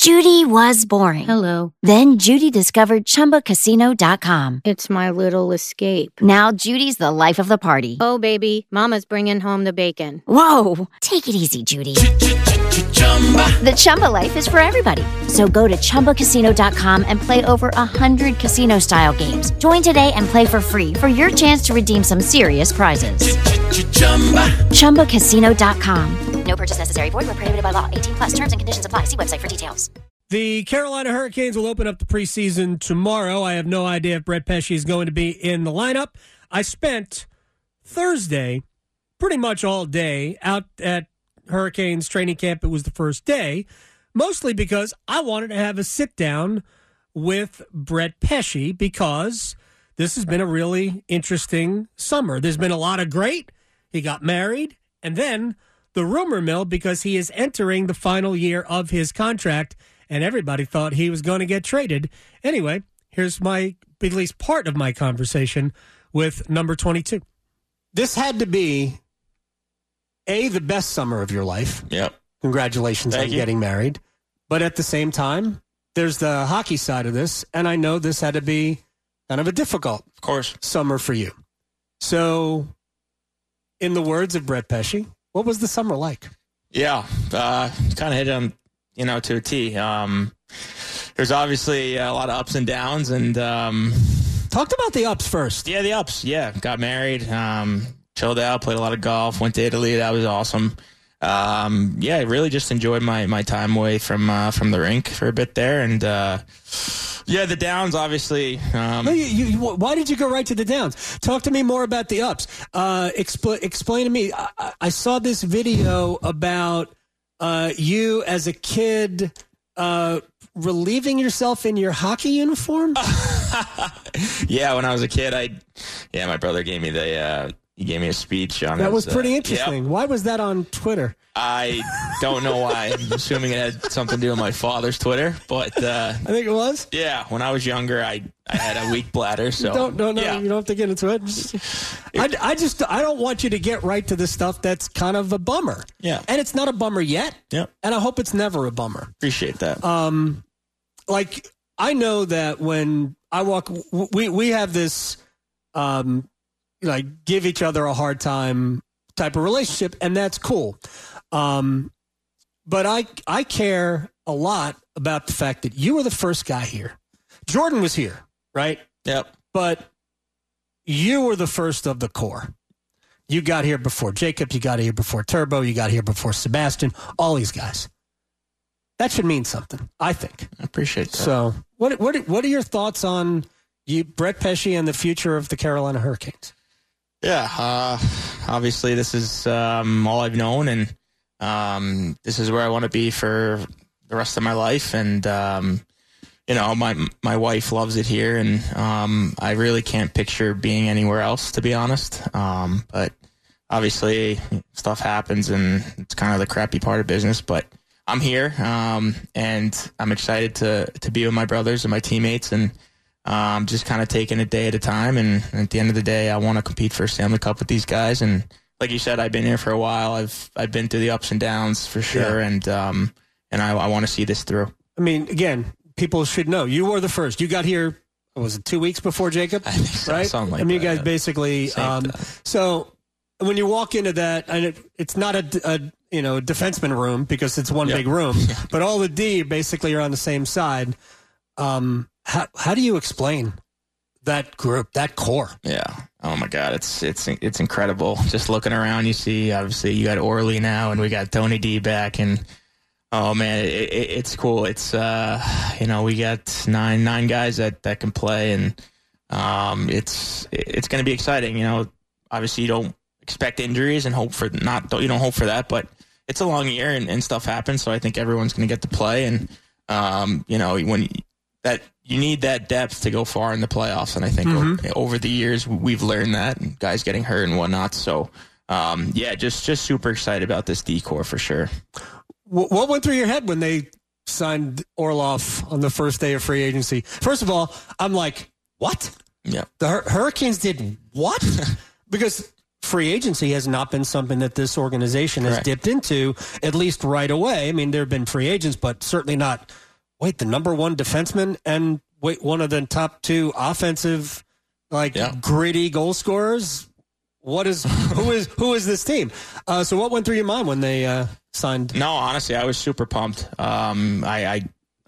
Judy was boring. Hello. Then Judy discovered ChumbaCasino.com. It's my little escape. Now Judy's the life of the party. Oh, baby, mama's bringing home the bacon. Whoa, take it easy, Judy. The Chumba life is for everybody. So go to ChumbaCasino.com and play over 100 casino-style games. Join today and play for free for your chance to redeem some serious prizes. ChumbaCasino.com. No purchase necessary. Void where prohibited by law. 18 plus terms and conditions apply. See website for details. The Carolina Hurricanes will open up the preseason tomorrow. I have no idea if Brett Pesce is going to be in the lineup. I spent Thursday pretty much all day out at Hurricanes training camp. It was the first day, mostly because I wanted to have a sit-down with Brett Pesce because this has been a really interesting summer. There's been a lot of great. He got married, and then the rumor mill because he is entering the final year of his contract, and everybody thought he was going to get traded. Anyway, here's at least part of my conversation with number 22. This had to be, the best summer of your life. Yep. Congratulations on getting married. But at the same time, there's the hockey side of this, and I know this had to be kind of a difficult summer for you. So, in the words of Brett Pesce, what was the summer like? Yeah, kind of hit him, to a T. There's obviously a lot of ups and downs, and talked about the ups first. Yeah, the ups. Yeah, got married, chilled out, played a lot of golf, went to Italy. That was awesome. I really just enjoyed my time away from the rink for a bit there, and the downs obviously. Why did you go right to the downs? Talk to me more about the ups. Explain to me. I saw this video about you as a kid relieving yourself in your hockey uniform. Yeah, when I was a kid, my brother gave me he gave me a speech on it. That was pretty interesting. Yep. Why was that on Twitter? I don't know why. I'm assuming it had something to do with my father's Twitter, but I think it was. Yeah, when I was younger, I had a weak bladder, so you don't have to get into it. I don't want you to get right to the stuff that's kind of a bummer. Yeah, and it's not a bummer yet. Yeah, and I hope it's never a bummer. Appreciate that. I know that when I walk, we have this. Give each other a hard time type of relationship, and that's cool. But I care a lot about the fact that you were the first guy here. Jordan was here, right? Yep. But you were the first of the core. You got here before Jacob. You got here before Turbo. You got here before Sebastian. All these guys. That should mean something, I think. I appreciate that. So what are your thoughts on Brett Pesce and the future of the Carolina Hurricanes? Yeah, obviously this is all I've known, and this is where I want to be for the rest of my life. And my wife loves it here, and I really can't picture being anywhere else, to be honest. But obviously stuff happens, and it's kind of the crappy part of business. But I'm here, and I'm excited to be with my brothers and my teammates, and just kind of taking it day at a time. And at the end of the day, I want to compete for a Stanley Cup with these guys. And like you said, I've been here for a while. I've been through the ups and downs for sure. Yeah. And I want to see this through. I mean, again, people should know you were the first. You got here, was it 2 weeks before Jacob? I think so, right? Something like I mean, that, you guys basically, so when you walk into that, and it's not a defenseman room because it's one big room, but all the D basically are on the same side. How do you explain that group, that core? Yeah. Oh my God, it's incredible. Just looking around, you see obviously you got Orly now, and we got Tony D back, and oh man, it's cool. It's we got nine guys that can play, and it's going to be exciting. Obviously you don't expect injuries and you don't hope for that, but it's a long year and stuff happens, so I think everyone's going to get to play, and when that you need that depth to go far in the playoffs. And I think over the years we've learned that, and guys getting hurt and whatnot. So, just super excited about this D-core for sure. What went through your head when they signed Orlov on the first day of free agency? First of all, I'm like, what? Yeah. The Hurricanes did what? Because free agency has not been something that this organization has dipped into, at least right away. I mean, there have been free agents, but certainly not wait, the number one defenseman and one of the top two offensive, gritty goal scorers. Who is this team? So what went through your mind when they signed? No, honestly, I was super pumped. Throughout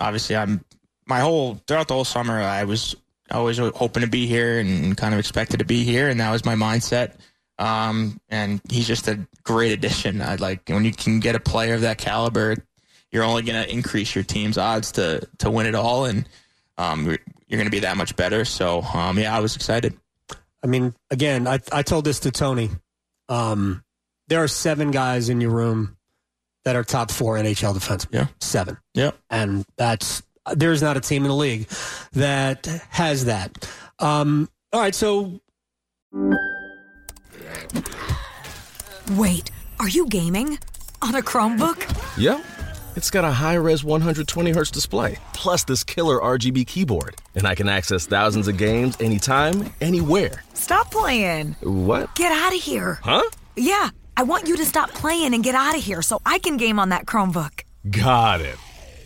the whole summer, I was always hoping to be here and kind of expected to be here, and that was my mindset. And he's just a great addition. When you can get a player of that caliber, you're only going to increase your team's odds to win it all, and you're going to be that much better. So, I was excited. I mean, again, I told this to Tony. There are 7 guys in your room that are top 4 NHL defensemen. Yeah. 7. Yeah. And there's not a team in the league that has that. All right, so... Wait, are you gaming? On a Chromebook? Yep. It's got a high-res 120Hz display, plus this killer RGB keyboard. And I can access thousands of games anytime, anywhere. Stop playing. What? Get out of here. Huh? Yeah, I want you to stop playing and get out of here so I can game on that Chromebook. Got it.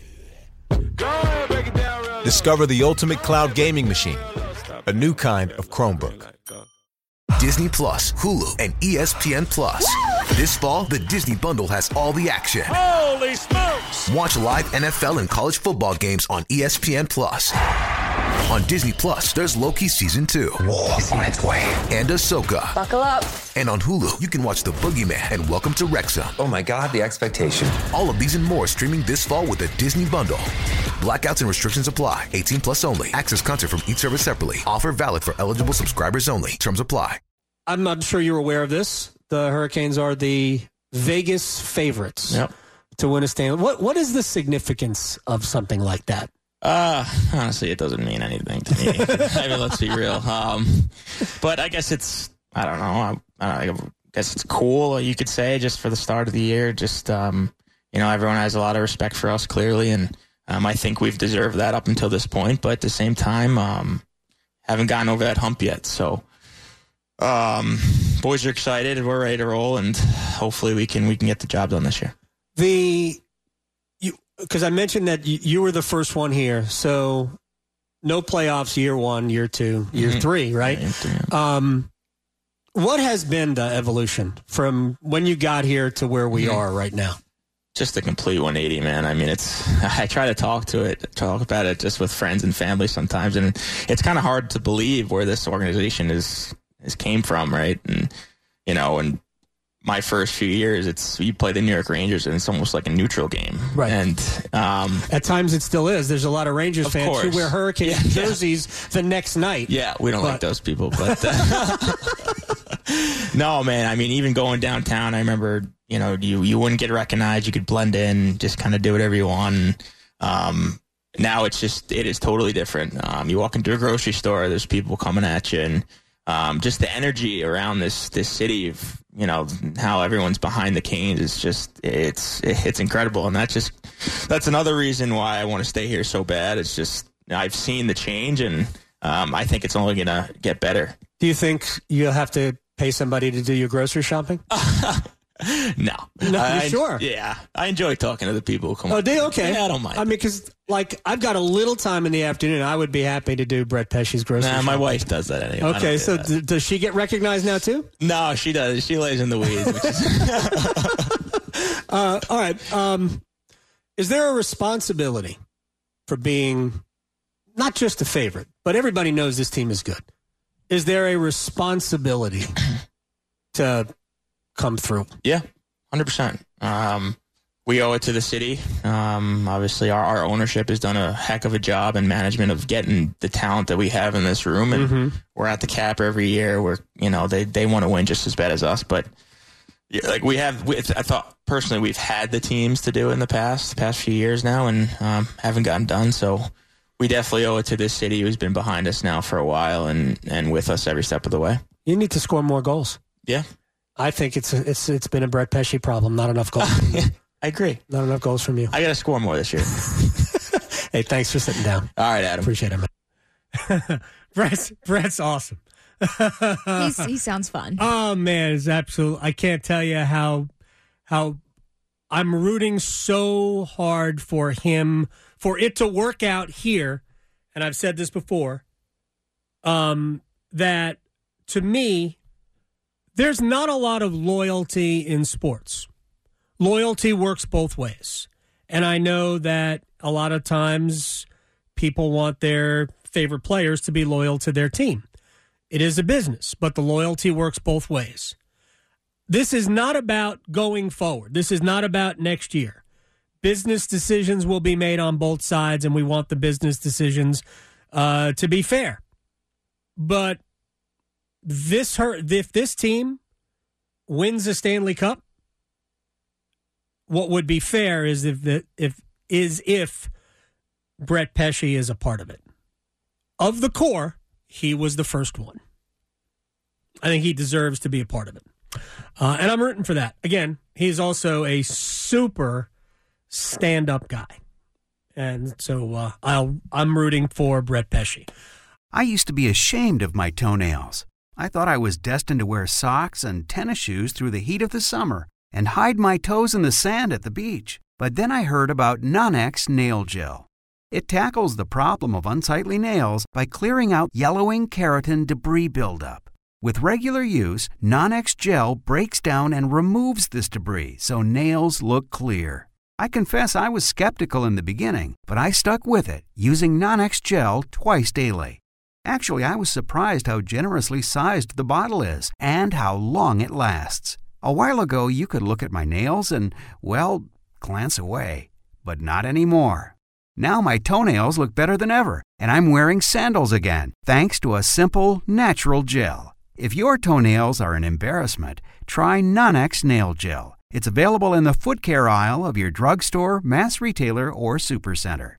Discover the ultimate cloud gaming machine. A new kind of Chromebook. Disney Plus, Hulu, and ESPN Plus. This fall, the Disney Bundle has all the action. Holy smokes! Watch live NFL and college football games on ESPN Plus. On Disney Plus, there's Loki Season 2. War is on its way. And Ahsoka. Buckle up. And on Hulu, you can watch The Boogeyman and Welcome to Wrexham. Oh my God, the expectation. All of these and more streaming this fall with the Disney Bundle. Blackouts and restrictions apply. 18 plus only. Access content from each service separately. Offer valid for eligible subscribers only. Terms apply. I'm not sure you're aware of this. The Hurricanes are the Vegas favorites to win a Stanley. What is the significance of something like that? Honestly, it doesn't mean anything to me. I mean, let's be real. But I guess I don't know. I guess it's cool, you could say, just for the start of the year. Just, everyone has a lot of respect for us, clearly. And I think we've deserved that up until this point. But at the same time, haven't gotten over that hump yet. So, boys are excited. We're ready to roll. And hopefully we can get the job done this year. Because I mentioned that you were the first one here, so no playoffs year 1, year 2, year 3, right? Yeah. What has been the evolution from when you got here to where we are right now? Just a complete 180, man. I mean, I try to talk about it just with friends and family sometimes, and it's kind of hard to believe where this organization is came from, right? And, and my first few years, you play the New York Rangers, and it's almost like a neutral game. Right. And at times it still is. There's a lot of Rangers fans who wear Hurricane jerseys the next night. Yeah, we don't like those people. But no, man. I mean, even going downtown, I remember, you wouldn't get recognized. You could blend in, just kind of do whatever you want. Now it is totally different. You walk into a grocery store, there's people coming at you, and just the energy around this city of, how everyone's behind the Canes is just, it's incredible. And that's another reason why I want to stay here so bad. It's just, I've seen the change, and I think it's only going to get better. Do you think you'll have to pay somebody to do your grocery shopping? No. You sure? Yeah. I enjoy talking to the people who come. Oh, do you? Okay. Yeah, I don't mind. I mean, because, I've got a little time in the afternoon. I would be happy to do Brett Pesce's grocery shopping. My wife does that anyway. Okay, so does she get recognized now, too? No, she does. She lays in the weeds. All right. Is there a responsibility for being not just a favorite, but everybody knows this team is good? Is there a responsibility to come through? Yeah, 100%. We owe it to the city. Obviously, our ownership has done a heck of a job in management of getting the talent that we have in this room, and we're at the cap every year. They want to win just as bad as us, but I thought personally we've had the teams to do it in the past few years now, and haven't gotten done. So we definitely owe it to this city who's been behind us now for a while and with us every step of the way. You need to score more goals. Yeah. I think it's been a Brett Pesce problem. Not enough goals. I agree. Not enough goals from you. I got to score more this year. Hey, thanks for sitting down. All right, Adam. Appreciate it, man. Brett's awesome. He sounds fun. Oh man, it's absolute. I can't tell you how I'm rooting so hard for him, for it to work out here, and I've said this before, that to me, there's not a lot of loyalty in sports. Loyalty works both ways. And I know that a lot of times people want their favorite players to be loyal to their team. It is a business, but the loyalty works both ways. This is not about going forward. This is not about next year. Business decisions will be made on both sides, and we want the business decisions to be fair. But if this team wins the Stanley Cup, what would be fair is if Brett Pesce is a part of it. Of the core, he was the first one. I think he deserves to be a part of it. And I'm rooting for that. Again, he's also a super stand-up guy. And so I'm rooting for Brett Pesce. I used to be ashamed of my toenails. I thought I was destined to wear socks and tennis shoes through the heat of the summer and hide my toes in the sand at the beach. But then I heard about Non-X Nail Gel. It tackles the problem of unsightly nails by clearing out yellowing keratin debris buildup. With regular use, Non-X Gel breaks down and removes this debris so nails look clear. I confess I was skeptical in the beginning, but I stuck with it, using Non-X Gel twice daily. Actually, I was surprised how generously sized the bottle is and how long it lasts. A while ago, you could look at my nails and, well, glance away. But not anymore. Now my toenails look better than ever, and I'm wearing sandals again, thanks to a simple, natural gel. If your toenails are an embarrassment, try Non-X Nail Gel. It's available in the foot care aisle of your drugstore, mass retailer, or supercenter.